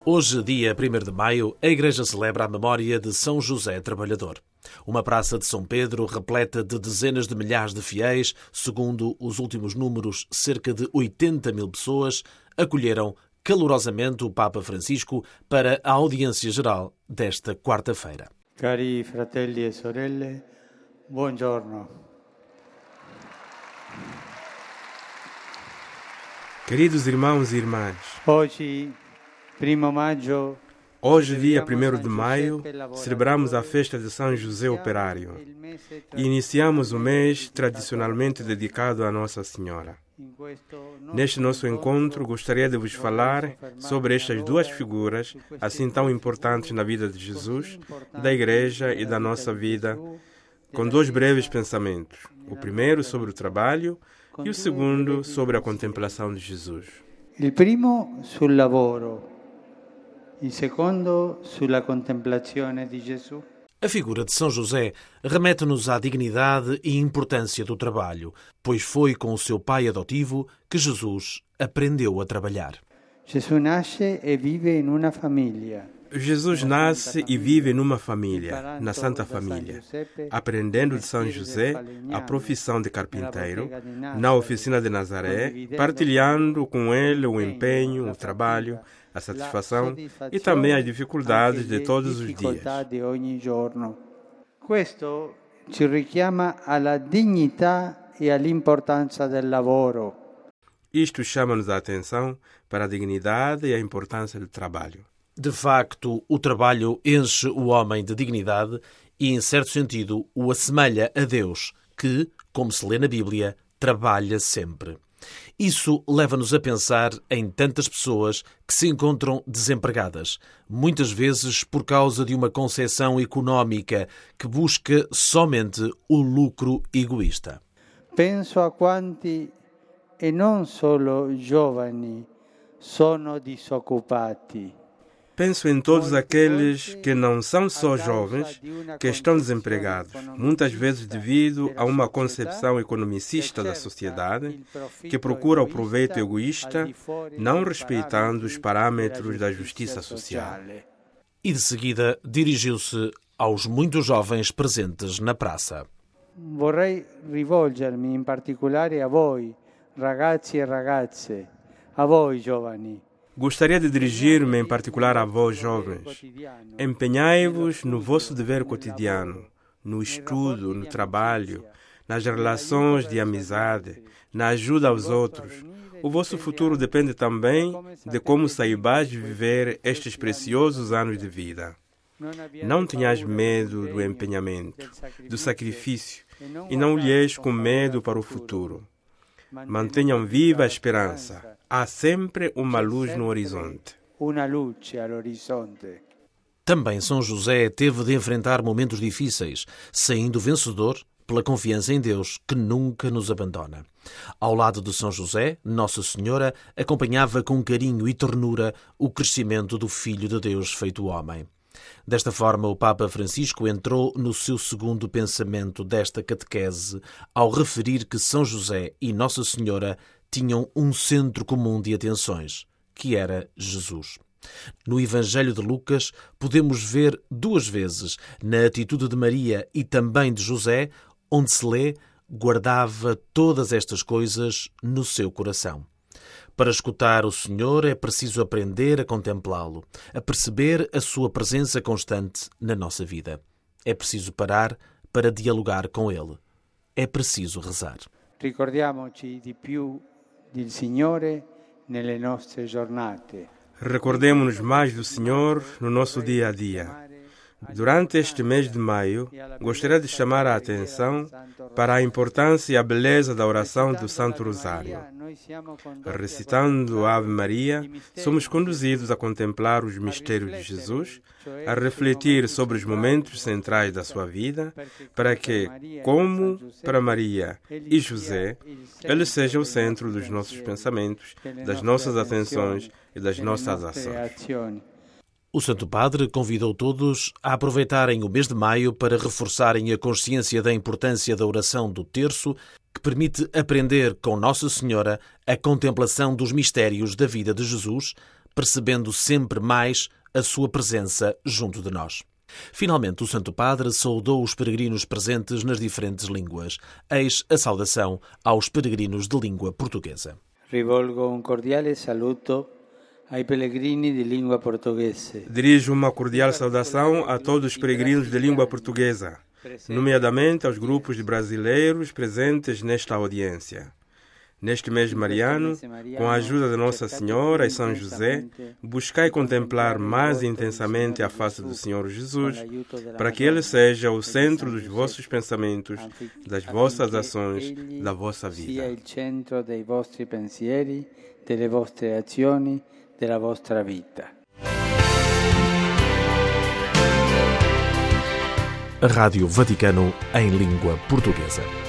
Hoje, dia 1º de maio, a Igreja celebra a memória de São José Trabalhador. Uma praça de São Pedro repleta de dezenas de milhares de fiéis, segundo os últimos números, cerca de 80 mil pessoas, acolheram calorosamente o Papa Francisco para a audiência geral desta quarta-feira. Cari fratelli e sorelle, buongiorno. Queridos irmãos e irmãs, hoje, dia 1º de maio, celebramos a festa de São José Operário e iniciamos o mês tradicionalmente dedicado a Nossa Senhora. Neste nosso encontro, gostaria de vos falar sobre estas duas figuras, assim tão importantes na vida de Jesus, da Igreja e da nossa vida, com dois breves pensamentos. O primeiro sobre o trabalho e o segundo sobre a contemplação de Jesus. Il primo sul lavoro, il secondo sulla contemplazione di Gesù. A figura de São José remete-nos à dignidade e importância do trabalho, pois foi com o seu pai adotivo que Jesus aprendeu a trabalhar. Gesù nasce e vive in una famiglia. Jesus nasce e vive numa família, na Santa Família, aprendendo de São José a profissão de carpinteiro na oficina de Nazaré, partilhando com ele o empenho, o trabalho, a satisfação e também as dificuldades de todos os dias. Questo ci richiama alla dignità e all'importanza del lavoro. Isto chama-nos a atenção para a dignidade e a importância do trabalho. De facto, o trabalho enche o homem de dignidade e, em certo sentido, o assemelha a Deus, que, como se lê na Bíblia, trabalha sempre. Isso leva-nos a pensar em tantas pessoas que se encontram desempregadas, muitas vezes por causa de uma concepção económica que busca somente o lucro egoísta. Penso a quanti, e non solo giovani, sono disoccupati. Penso em todos aqueles que não são só jovens, que estão desempregados, muitas vezes devido a uma concepção economicista da sociedade, que procura o proveito egoísta, não respeitando os parâmetros da justiça social. E de seguida dirigiu-se aos muitos jovens presentes na praça. Vorrei rivolgermi in particolare a voi, ragazzi e ragazze, a voi giovani. Gostaria de dirigir-me em particular a vós, jovens. Empenhai-vos no vosso dever cotidiano, no estudo, no trabalho, nas relações de amizade, na ajuda aos outros. O vosso futuro depende também de como saibais viver estes preciosos anos de vida. Não tenhais medo do empenhamento, do sacrifício, e não olheis com medo para o futuro. Mantenham viva a esperança. Há sempre uma luz no horizonte. Também São José teve de enfrentar momentos difíceis, saindo vencedor pela confiança em Deus, que nunca nos abandona. Ao lado de São José, Nossa Senhora acompanhava com carinho e ternura o crescimento do Filho de Deus feito homem. Desta forma, o Papa Francisco entrou no seu segundo pensamento desta catequese ao referir que São José e Nossa Senhora tinham um centro comum de atenções, que era Jesus. No Evangelho de Lucas, podemos ver duas vezes, na atitude de Maria e também de José, onde se lê: guardava todas estas coisas no seu coração. Para escutar o Senhor é preciso aprender a contemplá-lo, a perceber a sua presença constante na nossa vida. É preciso parar para dialogar com Ele. É preciso rezar. Ricordiamoci di più del Signore nelle nostre giornate. Recordemos-nos mais do Senhor no nosso dia a dia. Durante este mês de maio, gostaria de chamar a atenção para a importância e a beleza da oração do Santo Rosário. Recitando a Ave Maria, somos conduzidos a contemplar os mistérios de Jesus, a refletir sobre os momentos centrais da sua vida, para que, como para Maria e José, Ele seja o centro dos nossos pensamentos, das nossas atenções e das nossas ações. O Santo Padre convidou todos a aproveitarem o mês de maio para reforçarem a consciência da importância da oração do terço, que permite aprender com Nossa Senhora a contemplação dos mistérios da vida de Jesus, percebendo sempre mais a sua presença junto de nós. Finalmente, o Santo Padre saudou os peregrinos presentes nas diferentes línguas. Eis a saudação aos peregrinos de língua portuguesa. Rivolgo un cordiale saluto ai pellegrini di lingua portoghese. Dirijo uma cordial saudação a todos os peregrinos de língua portuguesa, nomeadamente aos grupos de brasileiros presentes nesta audiência. Neste mês mariano, com a ajuda de Nossa Senhora e São José, buscai contemplar mais intensamente a face do Senhor Jesus, para que Ele seja o centro dos vossos pensamentos, das vossas ações, da vossa vida. Sia il centro dei vostri pensieri, delle vostre azioni, della vostra vita. A Rádio Vaticano em língua portuguesa.